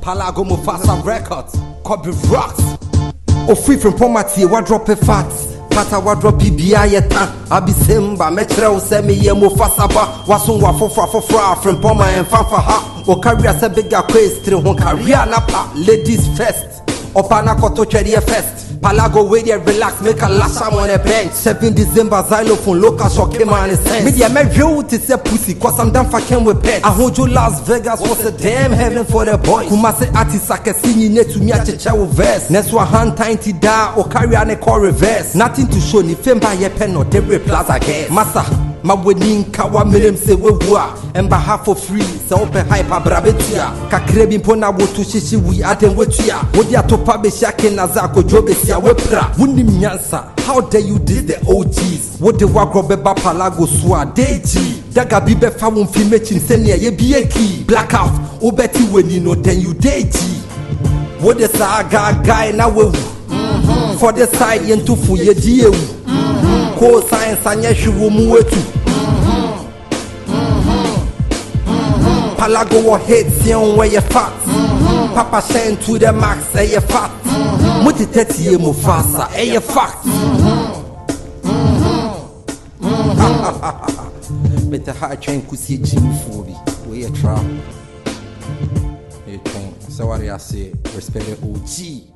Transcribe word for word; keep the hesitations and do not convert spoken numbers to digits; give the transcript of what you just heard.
Palago Mufasa Records, Kobe Rocks. Oh, free from poverty, what drop a fat. Pata wa drop B B I yeta. Abisemba, metre semi ye Mufasa ba. Wasun wa fofra fofra from Poma and Fanfa ha. O carry a bigger quest, one career napa. Ladies first. Opana koto cherry first. Palago way there relax, make a last time on a bench. seventh December xylophone, local shock came on his sense. Media me real to say pussy, cause I'm done fucking with pets. I hold you Las Vegas was a damn heaven for the boys. Kumase artists I can see you to me at Chechawo verse. Next one hand time to die or carry on a core reverse. Nothing to show ni fame by your pen or debris plaza guess. Massa. My wedding kawa milem se wewa emba half for free se open hyper brabetia kakrebi mpona wotu shishi wi aten wetua wodi atopa be shake naza ko jobe sia wepra wunim nyansa. How dare you diss the O Gs? What the wagro beba palago swa deji daga bibe fa won fi mechin senia ye bieki blackout obeti weni no then you deji what the saga guy na wewu mm-hmm. For the side yentu fu ye diewu Co science anya hwu mu wetu Palago wo hate sion where you fat Papa shine to the max eh you fat Muti thirty ye Mufasa eh you fat Better high train kusi Jimmy Fobi where you try you train so what I say respect the O G